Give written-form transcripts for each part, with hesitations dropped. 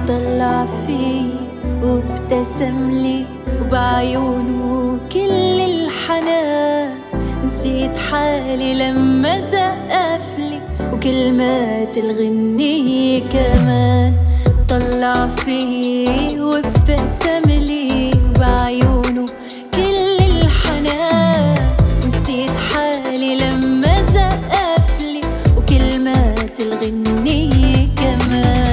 طلع في وابتسم لي وبعيونه كل الحنان. نسيت حالي لما زقفلي وكلمات الغنية كمان. طلع في وابتسم لي وبعيونه كل الحنان. نسيت حالي لما زقفلي وكلمات الغنية كمان.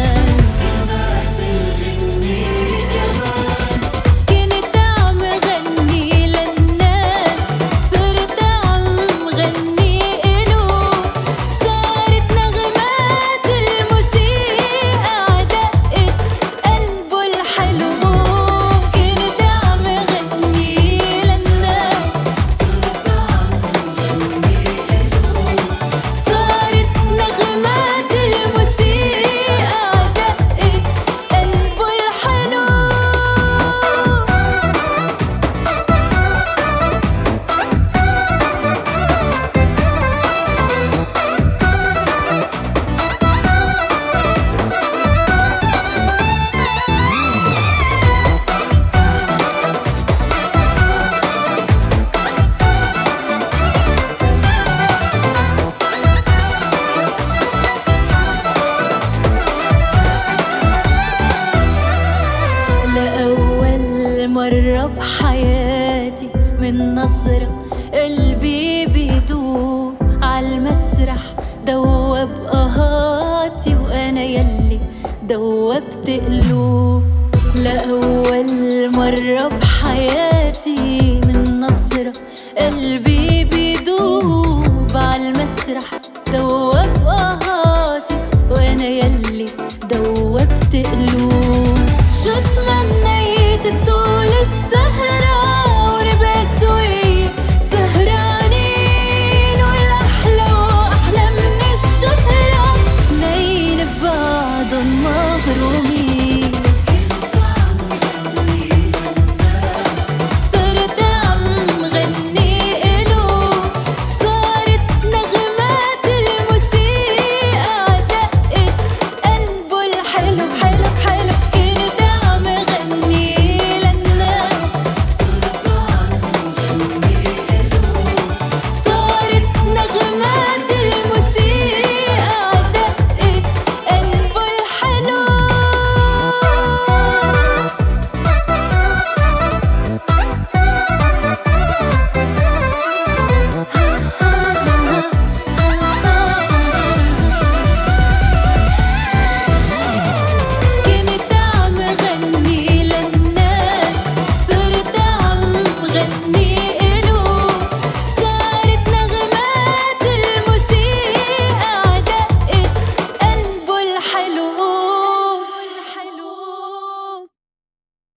مرة بحياتي من نظرة قلبي بيدوب عالمسرح. دوب قهاتي وأنا يلي دوبت قلوب. لأول مرة بحياتي من نظرة قلبي بيدوب عالمسرح. دوب قهاتي وأنا يلي دوبت قلوب. شو تمنيت طول السهرة ولبس ويا سهرانين، والأحلى وأحلى من الشهرة نايل ببعضن مغرومين.